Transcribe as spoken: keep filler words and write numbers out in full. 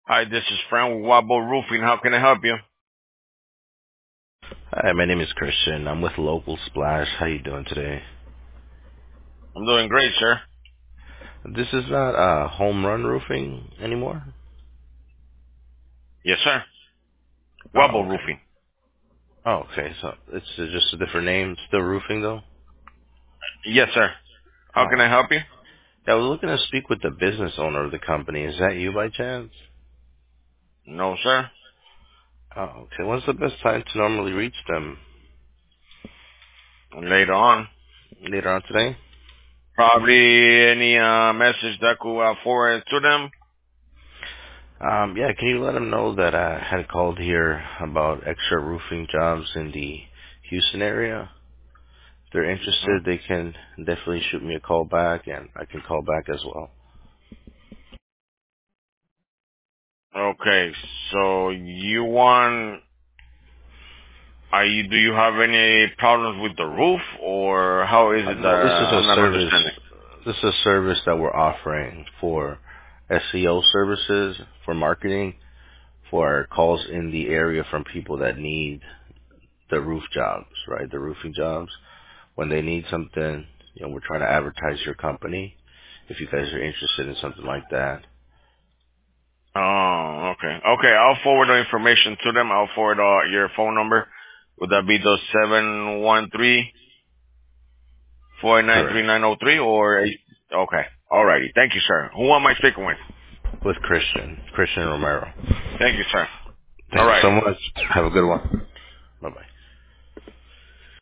Hi, this is Fran with Wabo Roofing. How can I help you? Hi, my name is Christian. I'm with Local Splash. How you doing today? I'm doing great, sir. This is not uh, home run roofing anymore? Yes, sir. Oh, Wabo okay. Roofing. Oh, okay. So it's uh, just a different name. Still roofing though? Yes, sir. How can Oh, I okay. help you? Yeah, I was looking to speak with the business owner of the company. Is that you by chance? No, sir. Oh, okay. When's the best time to normally reach them? Later on. Later on today? Probably any uh, message that could uh, forward to them. Um, yeah, can you let them know that I had called here about extra roofing jobs in the Houston area? If they're Hmm? interested, they can definitely shoot me a call back, and I can call back as well. Okay, so you want? Are you? Do you have any problems with the roof, or how is Uh, it that no, this is a I'm not service. understanding? This is a service that we're offering for S E O services, for marketing, for calls in the area from people that need the roof jobs, right? The roofing jobs. When they need something, you know, we're trying to advertise your company. If you guys are interested in something like that, Oh, okay. Okay, I'll forward the information to them. I'll forward uh, your phone number. Would that be the seven one three? Four nine three correct. nine zero three or eight. Okay. Alrighty. Thank you, sir. Who am I speaking with? With Christian, Christian Romero. Thank you, sir. Thank you so Alrighty. much. Have a good one. Bye bye.